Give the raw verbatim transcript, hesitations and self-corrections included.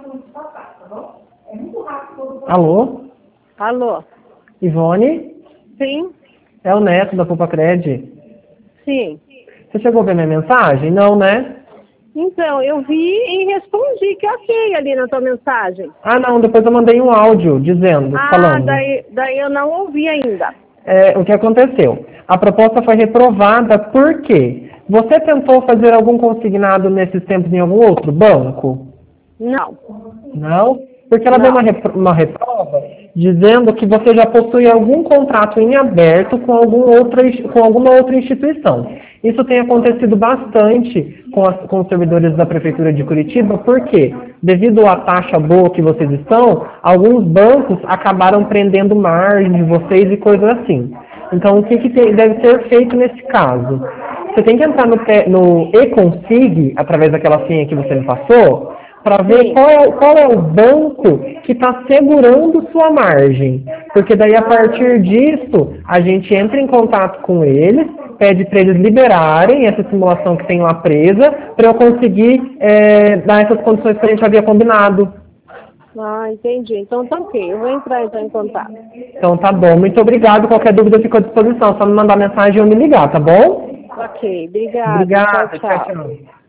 Alô? Alô? Ivone? Sim? É o Neto da Pupacred? Sim. Você chegou a ver minha mensagem? Não, né? Então, eu vi e respondi que ok ali na tua mensagem. Ah, não, depois eu mandei um áudio dizendo, Ah, falando. daí, daí eu não ouvi ainda. É, o que aconteceu? A proposta foi reprovada por quê? Você tentou fazer algum consignado nesses tempos em algum outro banco? Não. Não? Porque ela deu uma, Não. repro- uma reprova dizendo que você já possui algum contrato em aberto com, algum outra, ins- com alguma outra instituição. Isso tem acontecido bastante com, as- com os servidores da Prefeitura de Curitiba, porque, devido à taxa boa que vocês estão, alguns bancos acabaram prendendo margem de vocês e coisas assim. Então, o que, que tem- deve ser feito nesse caso? Você tem que entrar no, pe- no eConsig, através daquela senha que você me passou, para ver Sim. qual é, o- qual é o banco que está segurando sua margem. Porque daí, a partir disso, a gente entra em contato com eles, pede para eles liberarem essa simulação que tem lá presa, para eu conseguir é, dar essas condições que a gente havia combinado. Ah, entendi. Então tá ok. Eu vou entrar então em contato. Então tá bom, muito obrigado. Qualquer dúvida eu fico à disposição. Só me mandar mensagem ou me ligar, tá bom? Ok, obrigada. Obrigada, Tchau, tchau, tchau. tchau.